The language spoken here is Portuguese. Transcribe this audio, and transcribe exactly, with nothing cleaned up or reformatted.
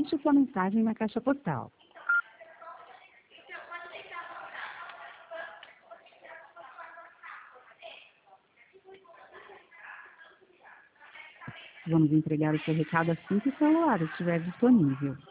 Deixe sua mensagem na caixa postal. Vamos entregar o seu recado assim que o celular estiver disponível.